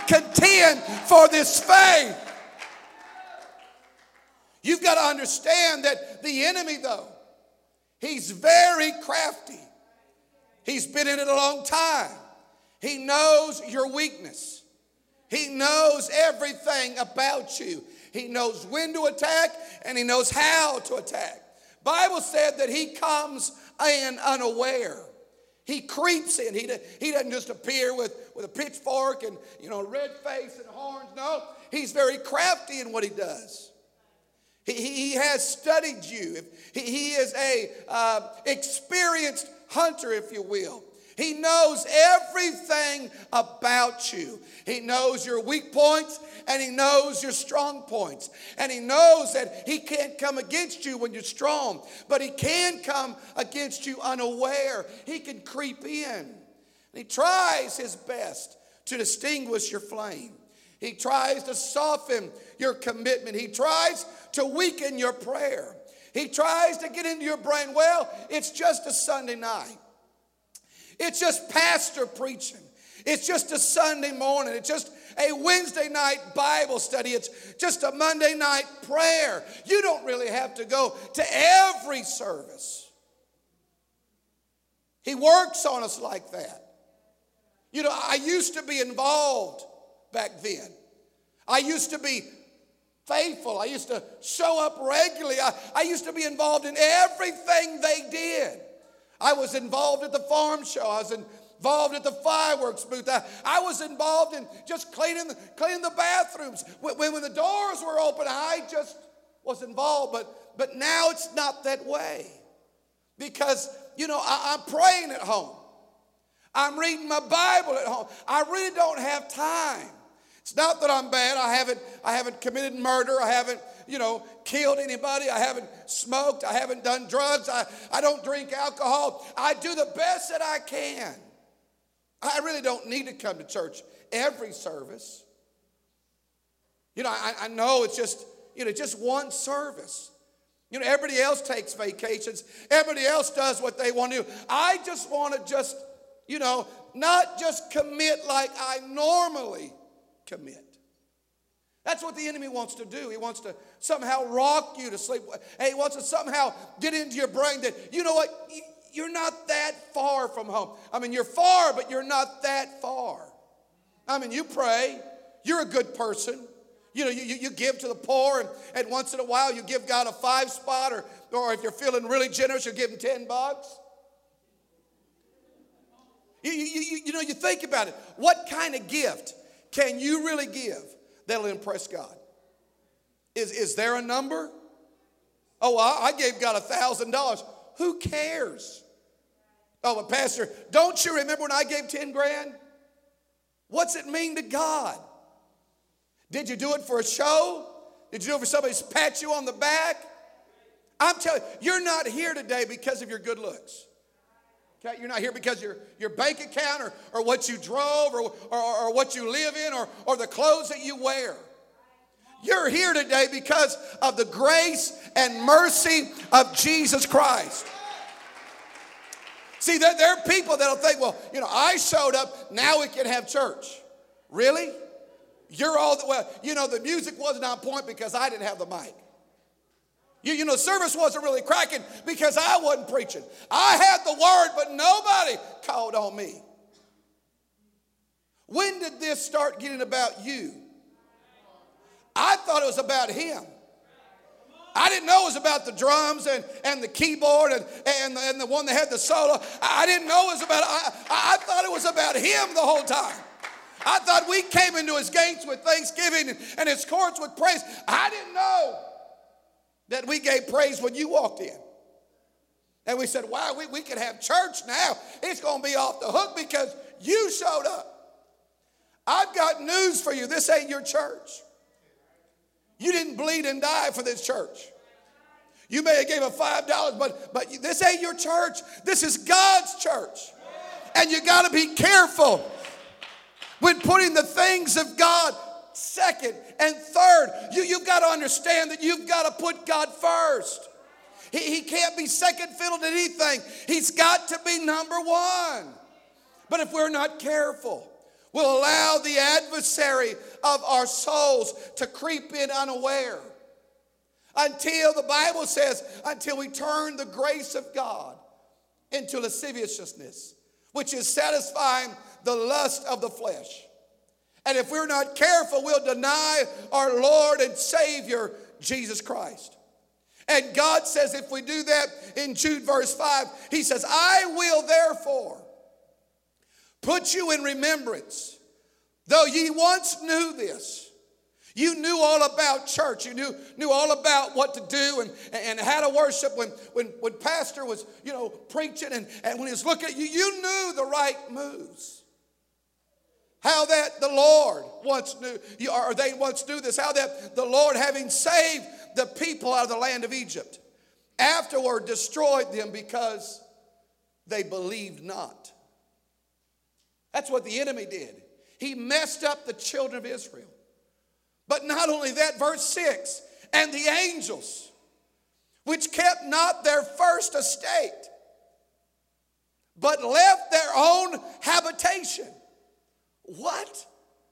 contend for this faith. You've got to understand that the enemy, though, he's very crafty. He's been in it a long time. He knows your weakness. He knows everything about you. He knows when to attack and he knows how to attack. Bible said that he comes in unaware. He creeps in. He doesn't just appear with a pitchfork and, red face and horns. No, he's very crafty in what he does. He has studied you. He is a experienced hunter, if you will. He knows everything about you. He knows your weak points and he knows your strong points. And he knows that he can't come against you when you're strong, but he can come against you unaware. He can creep in. And he tries his best to distinguish your flame. He tries to soften your commitment. He tries to weaken your prayer. He tries to get into your brain, well, it's just a Sunday night. It's just pastor preaching. It's just a Sunday morning. It's just a Wednesday night Bible study. It's just a Monday night prayer. You don't really have to go to every service. He works on us like that. I used to be involved back then. I used to be faithful. I used to show up regularly. I used to be involved in everything they did. I was involved at the farm show. I was involved at the fireworks booth. I was involved in just cleaning the bathrooms. When the doors were open, I just was involved. But now it's not that way. Because, I'm praying at home. I'm reading my Bible at home. I really don't have time. It's not that I'm bad. I haven't committed murder. I haven't, killed anybody. I haven't smoked. I haven't done drugs. I don't drink alcohol. I do the best that I can. I really don't need to come to church every service. I know it's just one service. Everybody else takes vacations. Everybody else does what they want to do. I just want to not just commit like I normally commit. That's what the enemy wants to do. He wants to somehow rock you to sleep. He wants to somehow get into your brain that, you're not that far from home. You're far, but you're not that far. You pray. You're a good person. You give to the poor, and once in a while you give God a 5 spot, or if you're feeling really generous, you give him $10. You think about it. What kind of gift can you really give that'll impress God? Is there a number? Oh, I gave God $1,000. Who cares? Oh, but Pastor, don't you remember when I gave 10 grand? What's it mean to God? Did you do it for a show? Did you do it for somebody to pat you on the back? I'm telling you, you're not here today because of your good looks. Okay? You're not here because your bank account or what you drove or what you live in or the clothes that you wear. You're here today because of the grace and mercy of Jesus Christ. See, there are people that'll think, well, I showed up, now we can have church. Really? The music wasn't on point because I didn't have the mic. Service wasn't really cracking because I wasn't preaching. I had the word, but nobody called on me. When did this start getting about you? I thought it was about him. I didn't know it was about the drums and the keyboard and the one that had the solo. I didn't know it was about, I thought it was about him the whole time. I thought we came into his gates with thanksgiving and his courts with praise. I didn't know that we gave praise when you walked in. And we said, wow, we could have church now. It's going to be off the hook because you showed up. I've got news for you. This ain't your church. You didn't bleed and die for this church. You may have gave a $5, but this ain't your church. This is God's church. And you got to be careful with putting the things of God second and third. You've got to understand that you've got to put God first. He can't be second fiddle to anything. He's got to be number one. But if we're not careful, will allow the adversary of our souls to creep in unaware. Until, the Bible says, until we turn the grace of God into lasciviousness, which is satisfying the lust of the flesh. And if we're not careful, we'll deny our Lord and Savior, Jesus Christ. And God says if we do that in Jude verse 5, he says, I will therefore put you in remembrance, though ye once knew this. You knew all about church. You knew all about what to do and how to worship when pastor was, preaching and when he was looking at you, you knew the right moves. How that the Lord once knew, or they once knew this, how that the Lord, having saved the people out of the land of Egypt, afterward destroyed them because they believed not. That's what the enemy did. He messed up the children of Israel. But not only that, verse 6, and the angels, which kept not their first estate, but left their own habitation. What?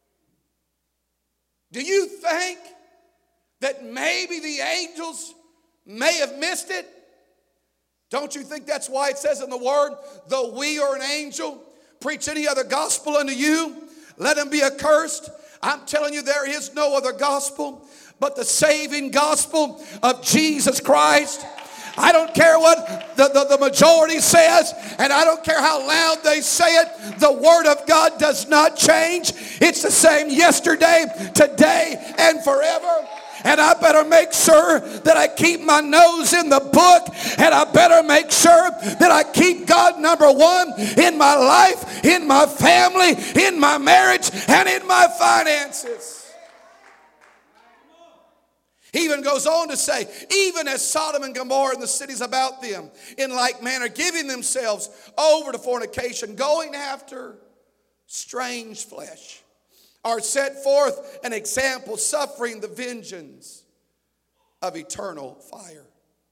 Do you think that maybe the angels may have missed it? Don't you think that's why it says in the word, though we or an angel preach any other gospel unto you, let him be accursed? I'm telling you, there is no other gospel but the saving gospel of Jesus Christ. I don't care what the majority says, and I don't care how loud they say it. The Word of God does not change. It's the same yesterday, today, and forever. And I better make sure that I keep my nose in the book. And I better make sure that I keep God number one in my life, in my family, in my marriage, and in my finances. He even goes on to say, even as Sodom and Gomorrah and the cities about them, in like manner, giving themselves over to fornication, going after strange flesh, are set forth an example, suffering the vengeance of eternal fire.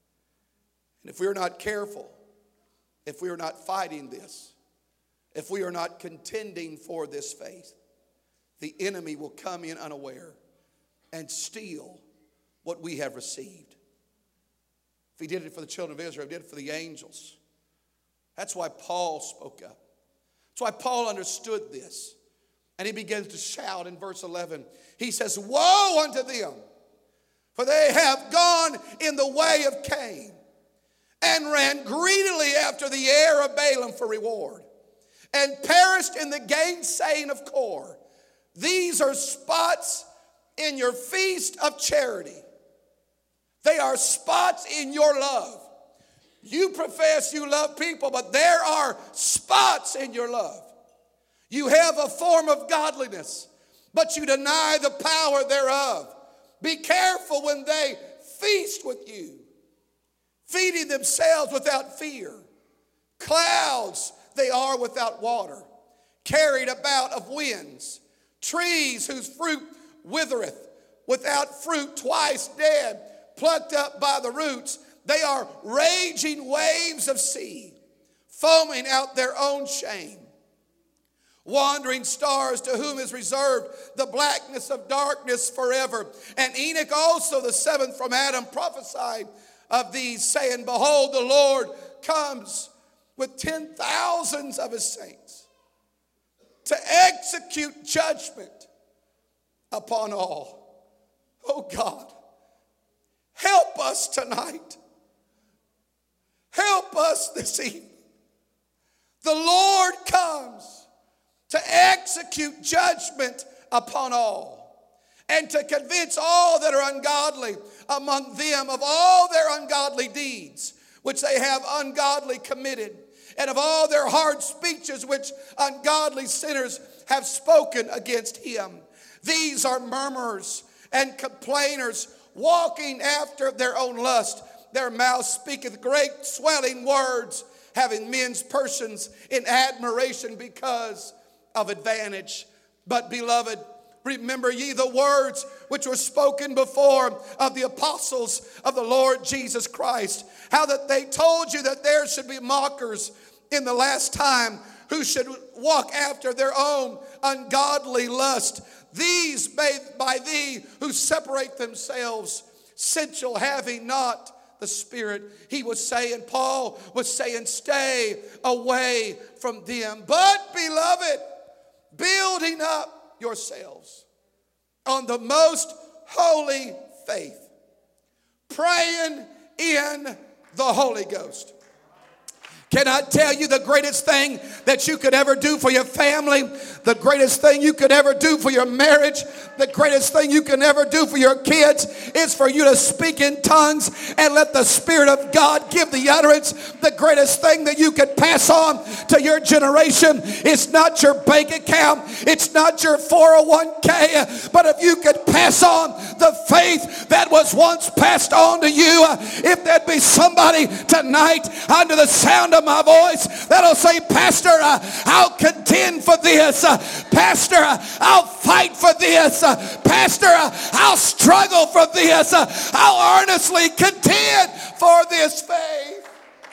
And if we are not careful, if we are not fighting this, if we are not contending for this faith, the enemy will come in unaware and steal what we have received. If he did it for the children of Israel, he did it for the angels. That's why Paul spoke up. That's why Paul understood this. And he begins to shout in verse 11. He says, woe unto them, for they have gone in the way of Cain, and ran greedily after the heir of Balaam for reward, and perished in the gainsaying of Kor. These are spots in your feast of charity. They are spots in your love. You profess you love people, but there are spots in your love. You have a form of godliness, but you deny the power thereof. Be careful when they feast with you, feeding themselves without fear. Clouds they are without water, carried about of winds. Trees whose fruit withereth, without fruit, twice dead, plucked up by the roots. They are raging waves of sea, foaming out their own shame. Wandering stars, to whom is reserved the blackness of darkness forever. And Enoch also, the seventh from Adam, prophesied of these, saying, behold, the Lord comes with 10,000s of his saints to execute judgment upon all. Oh God, help us tonight. Help us this evening. The Lord comes to execute judgment upon all, and to convince all that are ungodly among them of all their ungodly deeds, which they have ungodly committed, and of all their hard speeches which ungodly sinners have spoken against him. These are murmurers and complainers, walking after their own lust. Their mouth speaketh great swelling words, having men's persons in admiration because of advantage. But beloved, remember ye the words which were spoken before of the apostles of the Lord Jesus Christ, how that they told you that there should be mockers in the last time, who should walk after their own ungodly lust. These made by thee who separate themselves sensual, having not the Spirit. Paul was saying, stay away from them. But, beloved, building up yourselves on the most holy faith, praying in the Holy Ghost. Can I tell you the greatest thing that you could ever do for your family, the greatest thing you could ever do for your marriage, the greatest thing you can ever do for your kids is for you to speak in tongues and let the Spirit of God give the utterance. The greatest thing that you could pass on to your generation is not your bank account, it's not your 401k, but if you could pass on the faith that was once passed on to you, if there'd be somebody tonight under the sound of my voice that'll say, Pastor, I'll contend for this. Pastor, I'll fight for this. Pastor, I'll struggle for this. I'll earnestly contend for this faith.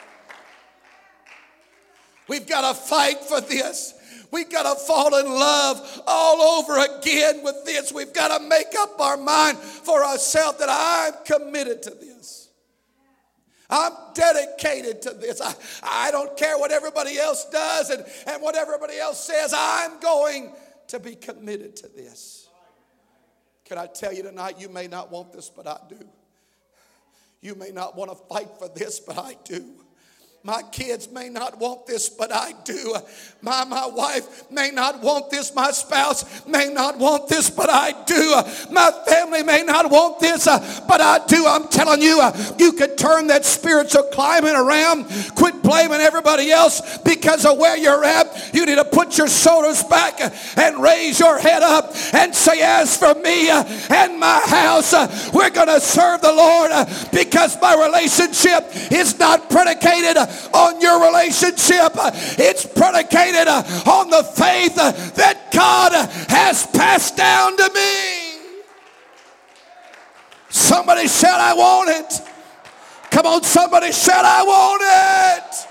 We've got to fight for this. We've got to fall in love all over again with this. We've got to make up our mind for ourselves that I'm committed to this. I'm dedicated to this. I don't care what everybody else does and what everybody else says. I'm going to be committed to this. Can I tell you tonight, you may not want this, but I do. You may not want to fight for this, but I do. My kids may not want this, but I do. My wife may not want this. My spouse may not want this, but I do. My family may not want this, but I do. I'm telling you, you could turn that spiritual climate around. Quit blaming everybody else because of where you're at. You need to put your shoulders back and raise your head up and say, as for me and my house, we're going to serve the Lord because my relationship is not predicated on your relationship. It's predicated on the faith that God has passed down to me. Somebody shout, I want it. Come on, somebody shout, I want it.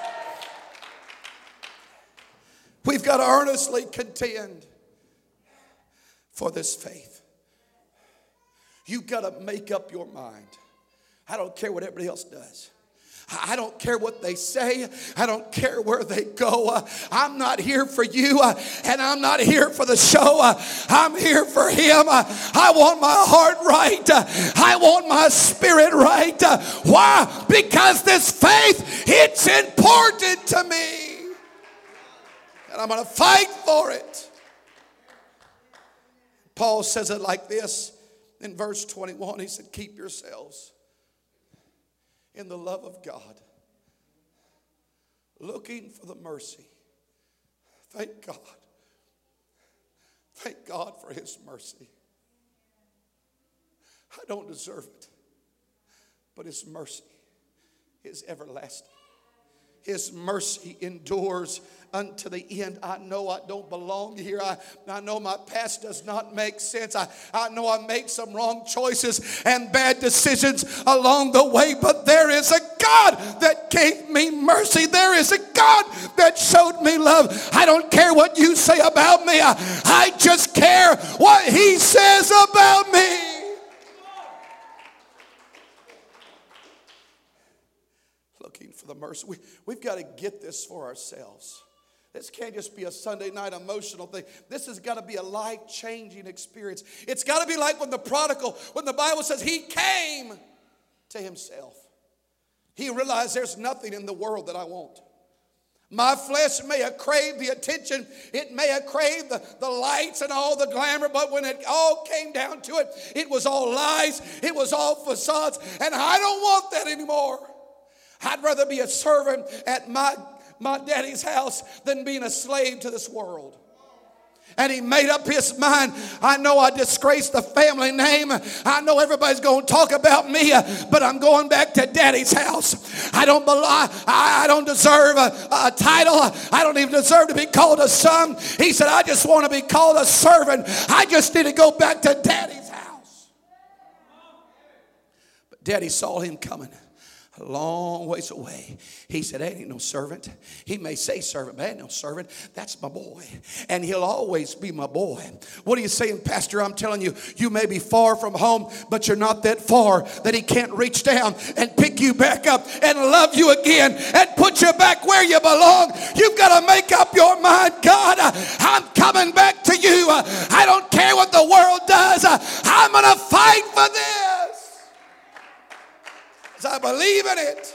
We've got to earnestly contend for this faith. You've got to make up your mind. I don't care what everybody else does. I don't care what they say. I don't care where they go. I'm not here for you, and I'm not here for the show. I'm here for Him. I want my heart right. I want my spirit right. Why? Because this faith, it's important to me. And I'm going to fight for it. Paul says it like this in verse 21. He said, keep yourselves in the love of God, looking for the mercy. Thank God. Thank God for His mercy. I don't deserve it, but His mercy is everlasting. His mercy endures unto the end. I know I don't belong here. I know my past does not make sense. I know I made some wrong choices and bad decisions along the way, but there is a God that gave me mercy. There is a God that showed me love. I don't care what you say about me. I just care what He says about me. Looking for the mercy. We've got to get this for ourselves. This can't just be a Sunday night emotional thing. This has got to be a life-changing experience. It's got to be like when the prodigal, when the Bible says he came to himself. He realized there's nothing in the world that I want. My flesh may have craved the attention. It may have craved the lights and all the glamour. But when it all came down to it, it was all lies. It was all facades. And I don't want that anymore. I'd rather be a servant at my daddy's house than being a slave to this world. And he made up his mind. I know I disgraced the family name. I know everybody's going to talk about me, but I'm going back to daddy's house. I don't deserve a title. I don't even deserve to be called a son. He said, I just want to be called a servant. I just need to go back to daddy's house. But daddy saw him coming. a long ways away. He said, that ain't no servant. He may say servant, but that ain't no servant. That's my boy. And he'll always be my boy. What are you saying, Pastor? I'm telling you, you may be far from home, but you're not that far that he can't reach down and pick you back up and love you again and put you back where you belong. You've got to make up your mind, God, I'm coming back to you. I don't care what the world does. I'm going to fight for this. I believe in it.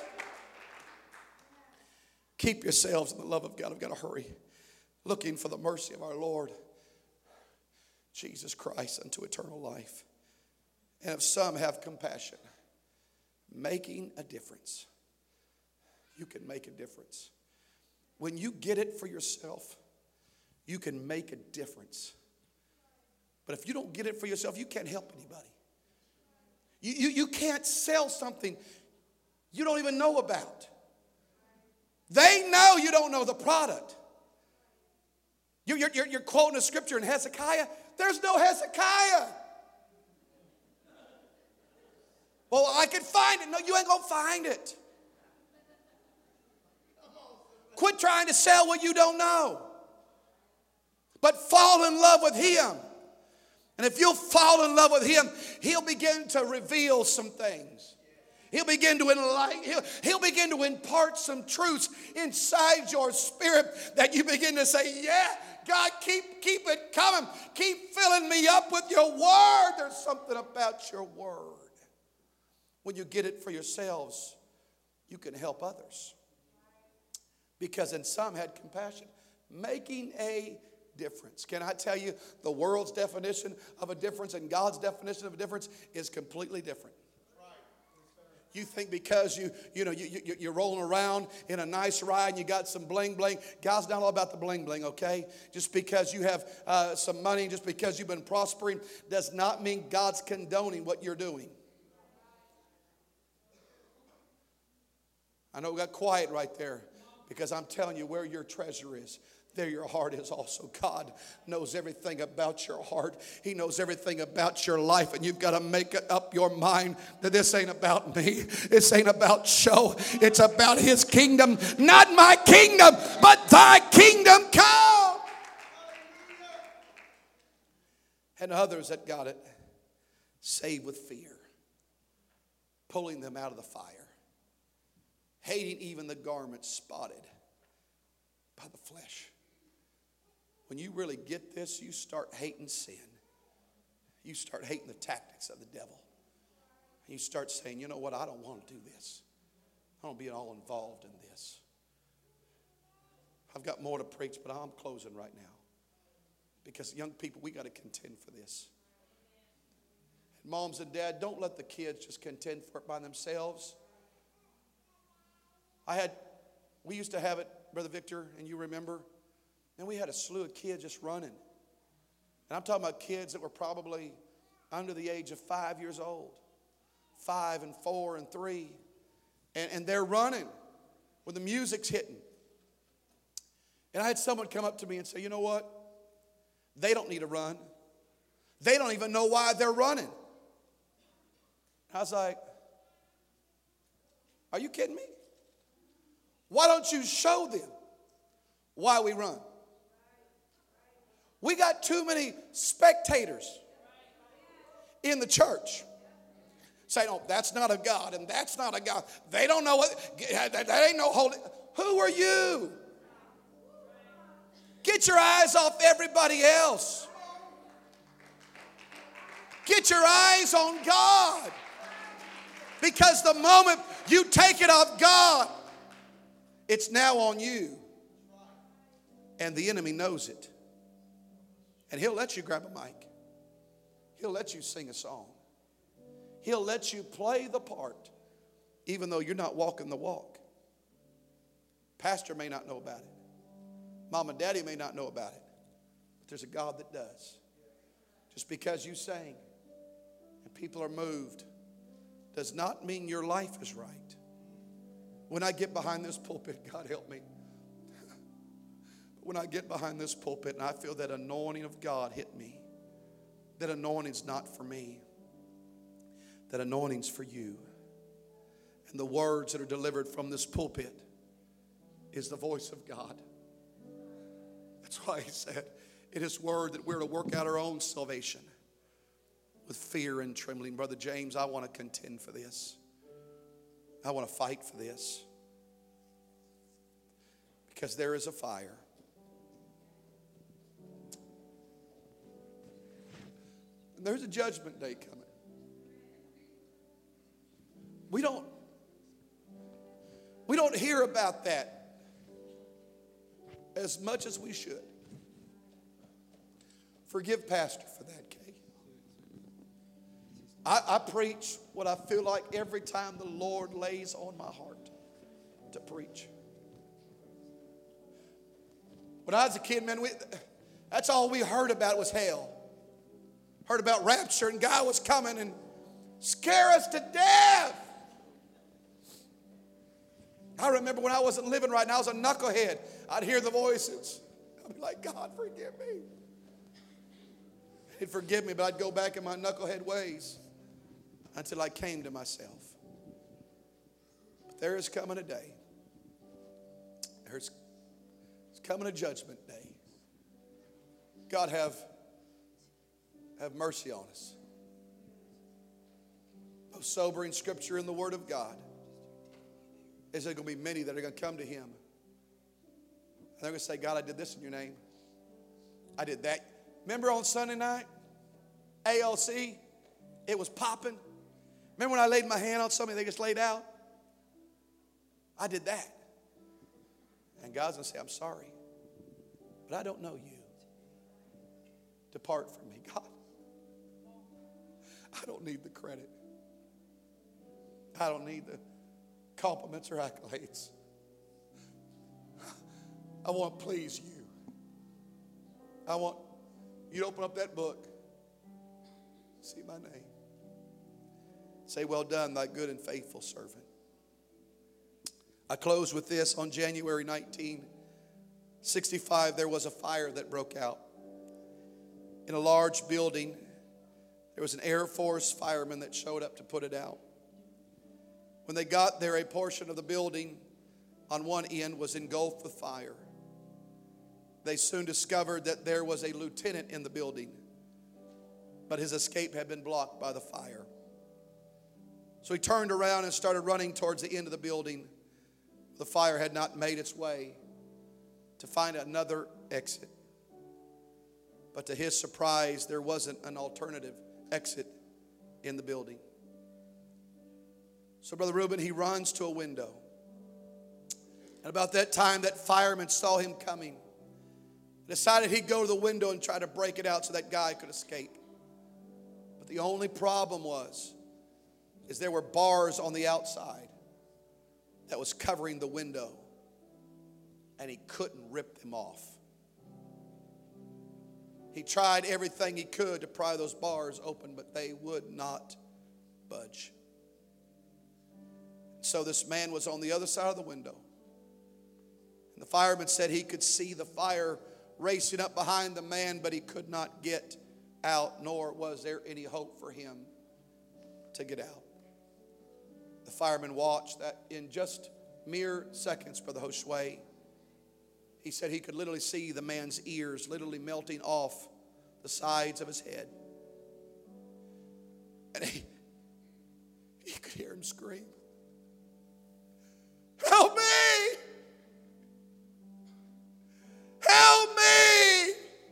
Keep yourselves in the love of God. I've got to hurry. Looking for the mercy of our Lord Jesus Christ unto eternal life. And if some have compassion, making a difference. You can make a difference. When you get it for yourself, you can make a difference. But if you don't get it for yourself, you can't help anybody. You can't sell something you don't even know about. They know you don't know the product. You're quoting a scripture in Hezekiah. There's no Hezekiah. Well, I could find it. No, you ain't going to find it. Quit trying to sell what you don't know. But fall in love with him. And if you'll fall in love with him, he'll begin to reveal some things. He'll begin to enlighten. He'll begin to impart some truths inside your spirit that you begin to say, yeah, God, keep it coming. Keep filling me up with your word. There's something about your word. When you get it for yourselves, you can help others. Because in some had compassion, making a difference. Can I tell you, the world's definition of a difference and God's definition of a difference is completely different. You think because you're rolling around in a nice ride and you got some bling bling. God's not all about the bling bling, okay? Just because you have some money, just because you've been prospering, does not mean God's condoning what you're doing. I know we got quiet right there because I'm telling you, where your treasure is, there your heart is also. God knows everything about your heart. He knows everything about your life. And you've got to make up your mind that this ain't about me. This ain't about show. It's about his kingdom. Not my kingdom, but thy kingdom come. And others that got it, saved with fear. Pulling them out of the fire. Hating even the garment spotted by the flesh. When you really get this, you start hating sin. You start hating the tactics of the devil. You start saying, you know what, I don't want to do this. I don't be all involved in this. I've got more to preach, but I'm closing right now. Because young people, we got to contend for this. And moms and dad, don't let the kids just contend for it by themselves. We used to have it, Brother Victor, and you remember, and we had a slew of kids just running. And I'm talking about kids that were probably under the age of 5 years old. 5 and 4 and 3. And they're running when the music's hitting. And I had someone come up to me and say, you know what? They don't need to run. They don't even know why they're running. I was like, are you kidding me? Why don't you show them why we run? We got too many spectators in the church. Saying, oh, that's not a God and that's not a God. They don't know what, that ain't no holy. Who are you? Get your eyes off everybody else. Get your eyes on God. Because the moment you take it off God, it's now on you. And the enemy knows it. And he'll let you grab a mic. He'll let you sing a song. He'll let you play the part, even though you're not walking the walk. Pastor may not know about it. Mom and Daddy may not know about it. But there's a God that does. Just because you sing and people are moved does not mean your life is right. When I get behind this pulpit, God help me. When I get behind this pulpit and I feel that anointing of God hit me, that anointing's not for me. That anointing's for you. And the words that are delivered from this pulpit is the voice of God. That's why he said in his word that we're to work out our own salvation with fear and trembling. Brother James, I want to contend for this. I want to fight for this. Because there is a fire. And there's a judgment day coming. We don't hear about that as much as we should. Forgive Pastor for that, Kay. I preach what I feel like every time the Lord lays on my heart to preach. When I was a kid, man, that's all we heard about was hell. Heard about rapture and God was coming and scare us to death. I remember when I wasn't living right now, I was a knucklehead. I'd hear the voices. I'd be like, God, forgive me. He'd forgive me, but I'd go back in my knucklehead ways until I came to myself. But there is coming a day. There's coming a judgment day. God have mercy on us. Most sobering scripture in the Word of God is there going to be many that are going to come to Him. And they're going to say, God, I did this in your name. I did that. Remember on Sunday night, ALC, it was popping. Remember when I laid my hand on somebody, they just laid out? I did that. And God's going to say, I'm sorry, but I don't know you. Depart from me, God. I don't need the credit. I don't need the compliments or accolades. I want to please you. I want you to open up that book, see my name. Say, well done, thy good and faithful servant. I close with this. On January 1965, there was a fire that broke out in a large building. There was an Air Force fireman that showed up to put it out. When they got there, a portion of the building on one end was engulfed with fire. They soon discovered that there was a lieutenant in the building, but his escape had been blocked by the fire. So he turned around and started running towards the end of the building. The fire had not made its way to find another exit. But to his surprise, there wasn't an alternative exit in the building. So Brother Reuben, he runs to a window. And about that time, that fireman saw him coming. Decided he'd go to the window and try to break it out so that guy could escape. But the only problem is there were bars on the outside that was covering the window. And he couldn't rip them off. He tried everything he could to pry those bars open, but they would not budge. So this man was on the other side of the window. And the fireman said he could see the fire racing up behind the man, but he could not get out, nor was there any hope for him to get out. The fireman watched that in just mere seconds, Brother Josue. He said he could literally see the man's ears literally melting off the sides of his head. And he could hear him scream, "Help me! Help me!"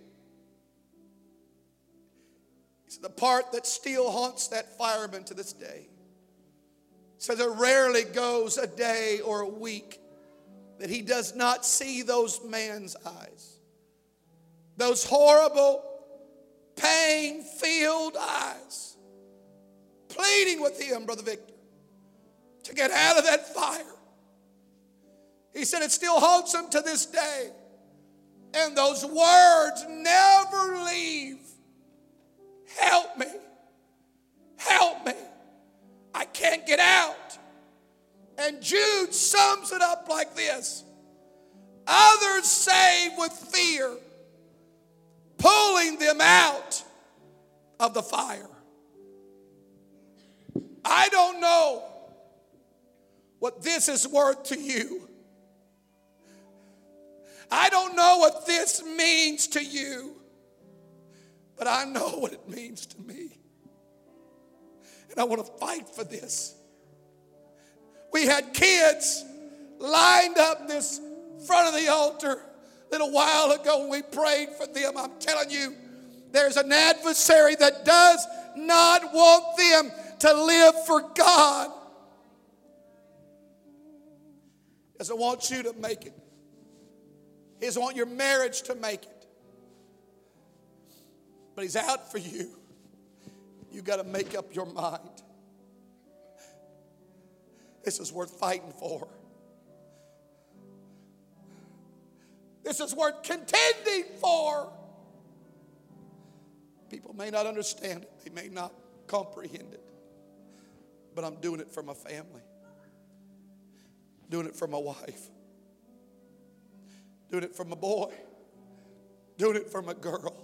He said the part that still haunts that fireman to this day. So there rarely goes a day or a week that he does not see those man's eyes. Those horrible, pain-filled eyes. Pleading with him, Brother Victor, to get out of that fire. He said it still haunts him to this day. And those words never leave. Help me. Help me. I can't get out. And Jude sums it up like this. Others saved with fear, pulling them out of the fire. I don't know what this is worth to you. I don't know what this means to you, but I know what it means to me. And I want to fight for this. We had kids lined up this front of the altar a little while ago when we prayed for them. I'm telling you, there's an adversary that does not want them to live for God. He doesn't want you to make it. He doesn't want your marriage to make it. But he's out for you. You got to make up your mind. This is worth fighting for. This is worth contending for. People may not understand it. They may not comprehend it. But I'm doing it for my family. Doing it for my wife. Doing it for my boy. Doing it for my girl.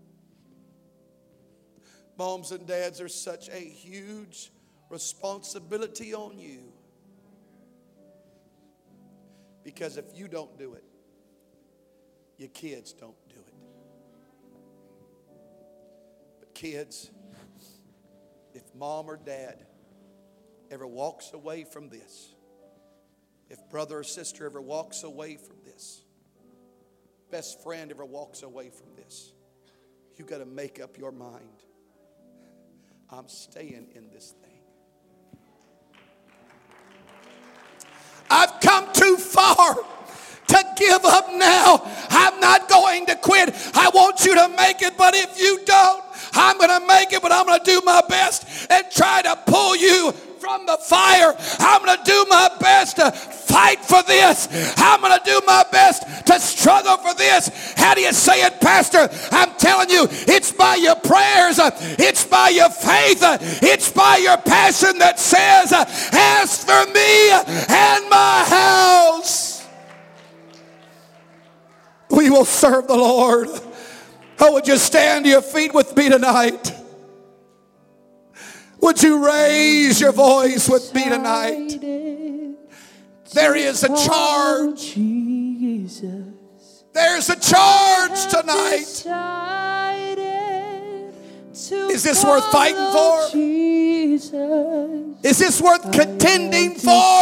Moms and dads, there's such a huge responsibility on you. Because if you don't do it, your kids don't do it. But kids, if mom or dad ever walks away from this, if brother or sister ever walks away from this, best friend ever walks away from this, you got to make up your mind. I'm staying in this thing. I've come too far to give up now. I'm not going to quit. I want you to make it, but if you don't, I'm going to make it, but I'm going to do my best and try to pull you from the fire. I'm going to do my best to fight for this. I'm going to do my best to struggle for this. How do you say it, Pastor? I'm telling you, it's by your prayers. It's by your faith. It's by your passion that says, as for me and my house, we will serve the Lord. Oh, would you stand to your feet with me tonight? Would you raise your voice with me tonight? There is a charge. There's a charge tonight. Is this worth fighting for? Is this worth contending for?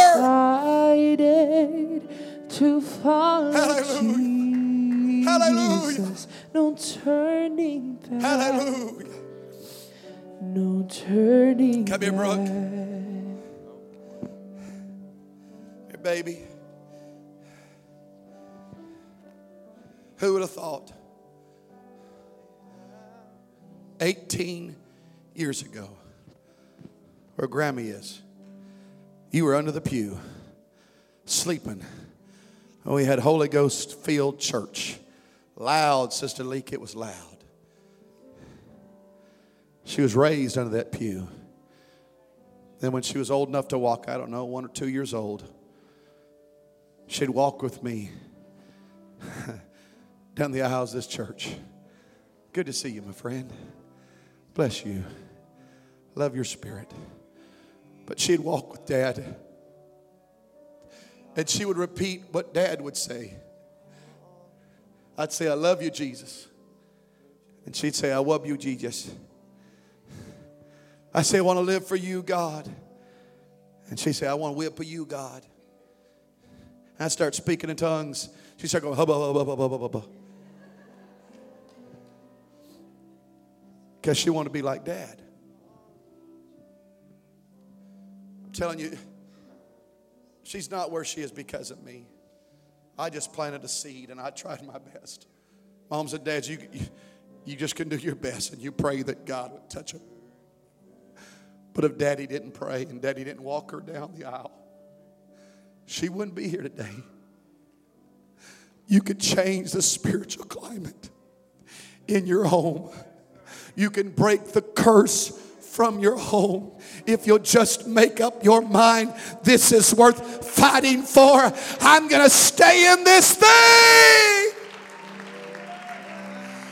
Hallelujah. Hallelujah. No turning back. Hallelujah. No turning back. Come here, Brooke. Here, baby. Who would have thought 18 years ago, where Grammy is, you were under the pew, sleeping. Oh, we had Holy Ghost filled church. Loud, Sister Leek, it was loud. She was raised under that pew. Then when she was old enough to walk, I don't know, 1 or 2 years old, she'd walk with me down the aisles of this church. Good to see you, my friend. Bless you. Love your spirit. But she'd walk with Dad. And she would repeat what Dad would say. I'd say, I love you, Jesus. And she'd say, I love you, Jesus. I say, I want to live for you, God. And she'd say, I want to whip for you, God. And I'd start speaking in tongues. She'd start going, hubba, hubba, hubba, hubba, hubba. Because she wanted to be like Dad. I'm telling you, she's not where she is because of me. I just planted a seed and I tried my best. Moms and dads, you just can do your best and you pray that God would touch her. But if Daddy didn't pray and Daddy didn't walk her down the aisle, she wouldn't be here today. You could change the spiritual climate in your home. You can break the curse from your home if you'll just make up your mind. This is worth fighting for. I'm going to stay in this thing.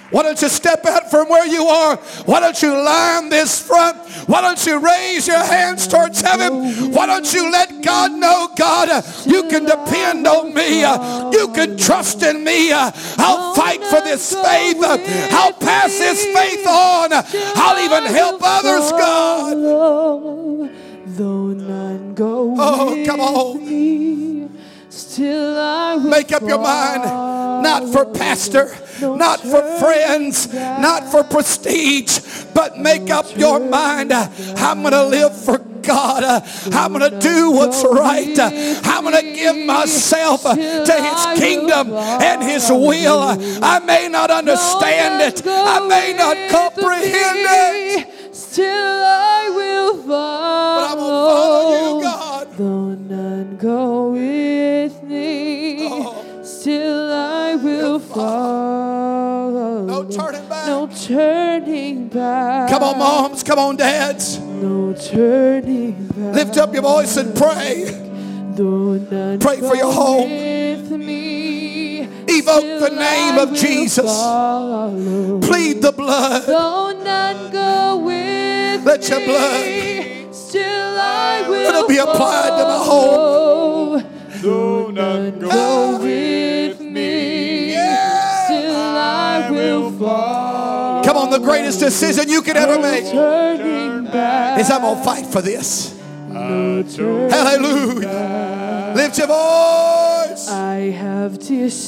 Why don't you step out from where you are? Why don't you line this front? Why don't you raise your hands towards heaven? Why don't you let God know, God, you can depend on me. You can trust in me. I'll fight for this faith. I'll pass this faith on. I'll even help others, God. Though none go come on. me, still I will make up your mind. Not for pastor, not for friends, not for prestige, but make up your mind. I'm going to live for God. I'm going to do what's right. I'm going to give myself to His kingdom and His will. I may not understand it. I may not comprehend it. Still I will follow. But I'm going to follow you, God. Though none go with me, still I will follow. No turning back. No turning back. Come on, moms. Come on, dads. No turning back. Lift up your voice and pray. Though none Pray for your home. with me, Evoke the name of Jesus. follow. Plead the blood. Though none go with Let your me, blood still I will let it be applied to my home. Though none go with me, still I will follow. Come on, the greatest decision you could ever make Turning back. is I'm going to fight for this. No turning Hallelujah. Lift your voice. I have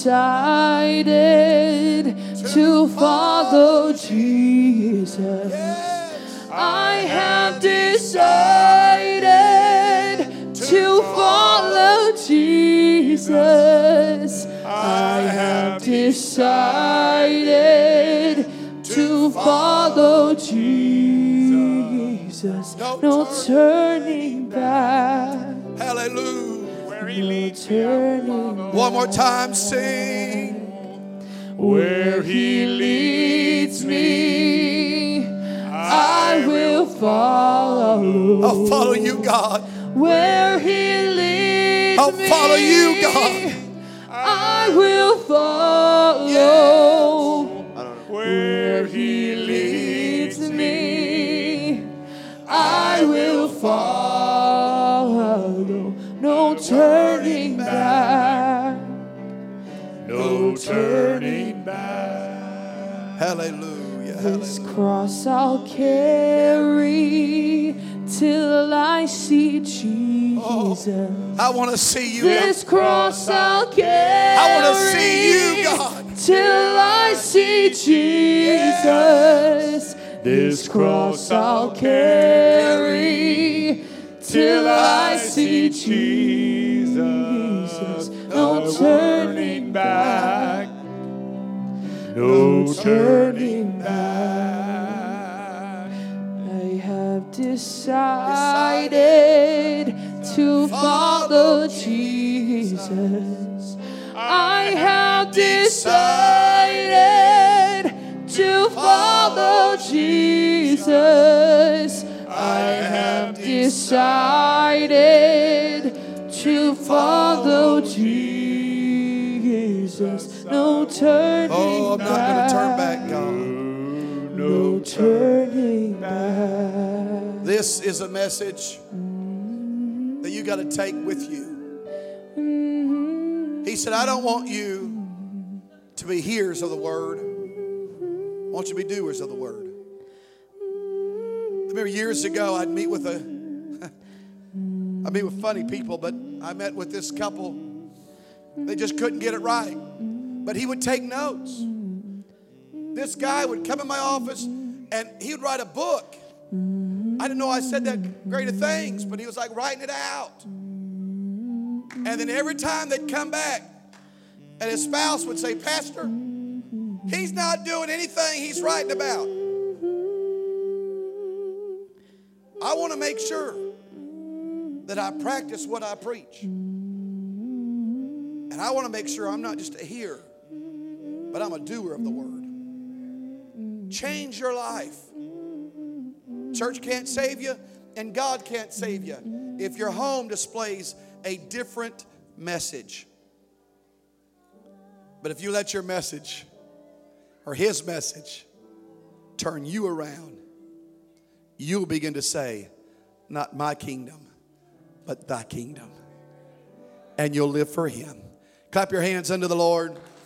decided to follow Jesus. I have decided to follow Jesus. I have decided to follow Jesus. No turning back. Hallelujah. No turning back. One more time, sing. Where He leads me, I will follow. I'll follow you, God. Where He leads I'll me, follow you, God. I will follow. Where He leads me, I will follow. No turning back. No turning back. Hallelujah. This cross I'll carry till I see Jesus. I want to see you. This cross I'll carry. I want to see you, God. Till I see Jesus. This cross I'll carry till I see Jesus. No turning back. No turning back. I have decided to follow Jesus. I have decided to follow Jesus. I have decided to follow Jesus. No turning back. Oh, I'm not going to turn back, God. No turning back. This is a message that you got to take with you. He said, I don't want you to be hearers of the word. I want you to be doers of the word. I remember years ago, I'd meet with funny people, but I met with this couple. They just couldn't get it right. But he would take notes. This guy would come in my office and he would write a book. I didn't know I said that great of things, but he was like writing it out. And then every time they'd come back and his spouse would say, Pastor, he's not doing anything he's writing about. I want to make sure that I practice what I preach. And I want to make sure I'm not just a hearer, but I'm a doer of the word. Change your life. Church can't save you, and God can't save you if your home displays a different message. But if you let your message or his message turn you around, you'll begin to say, not my kingdom, but thy kingdom. And you'll live for him. Clap your hands unto the Lord.